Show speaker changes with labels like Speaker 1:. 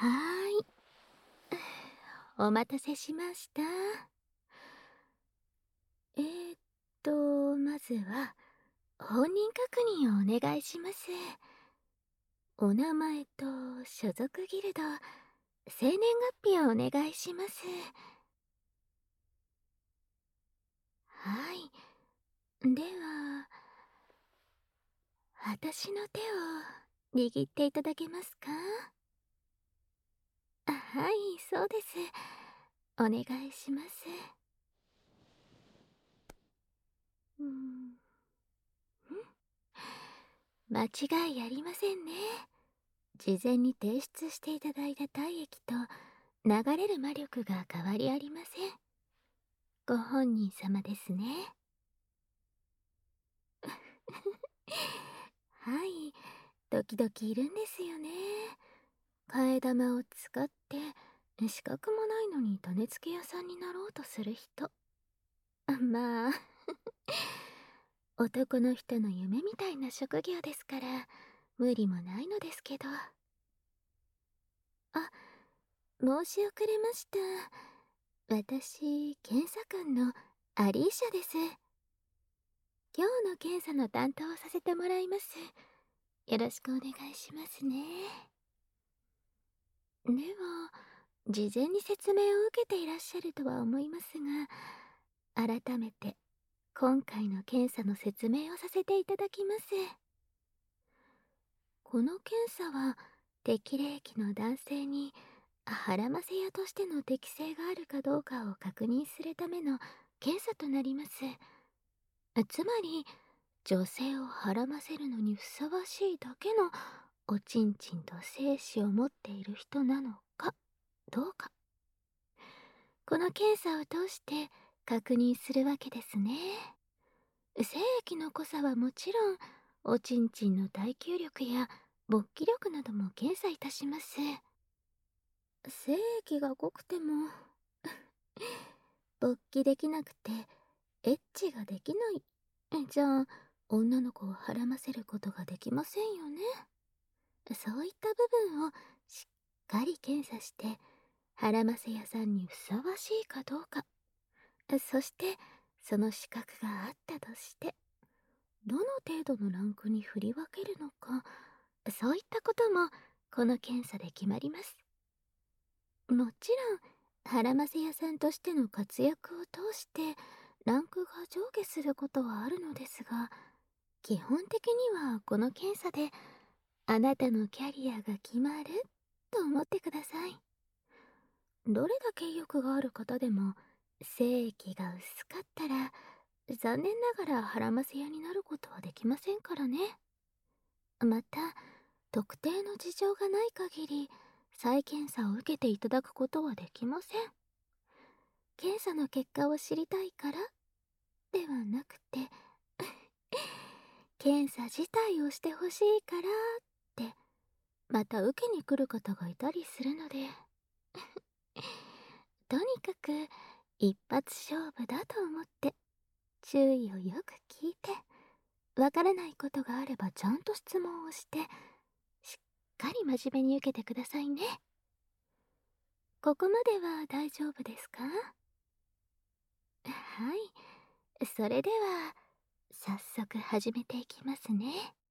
Speaker 1: ーい。お待たせしました。まずは、本人確認をお願いします。お名前と所属ギルド、生年月日をお願いします。はい。では、私の手を握っていただけますか？はい、そうです。お願いします。うん、間違いありませんね。事前に提出していただいた体液と流れる魔力が変わりありません。ご本人様ですね。はい、時々いるんですよね。替え玉を使って資格もないのに種付け屋さんになろうとする人。まあ男の人の夢みたいな職業ですから無理もないのですけど。あ、申し遅れました。私、検査官のアリーシャです。今日の検査の担当をさせてもらいます。よろしくお願いしますね。では、事前に説明を受けていらっしゃるとは思いますが、改めて今回の検査の説明をさせていただきます。この検査は適齢期の男性にハラマセ屋としての適性があるかどうかを確認するための検査となります。つまり女性をはらませるのにふさわしいだけのおちんちんと精子を持っている人なのかどうか、この検査を通して確認するわけですね。精液の濃さはもちろん、おちんちんの耐久力や勃起力なども検査いたします。精液が濃くても勃起できなくてエッチができない、じゃあ女の子をはらませることができませんよね。そういった部分をしっかり検査して、はらませ屋さんにふさわしいかどうか、そしてその資格があったとしてどの程度のランクに振り分けるのか、そういったこともこの検査で決まります。もちろんはらませ屋さんとしての活躍を通してランクが上下することはあるのですが、基本的にはこの検査であなたのキャリアが決まると思ってください。どれだけ意欲がある方でも精液が薄かったら残念ながらハラマセ屋になることはできませんからね。また特定の事情がない限り再検査を受けていただくことはできません。検査の結果を知りたいからではなくて検査自体をしてほしいからってまた受けに来る方がいたりするのでとにかく一発勝負だと思って注意をよく聞いて、わからないことがあればちゃんと質問をしてしっかり真面目に受けてくださいね。ここまでは大丈夫ですか？はい、それでは早速始めていきますね。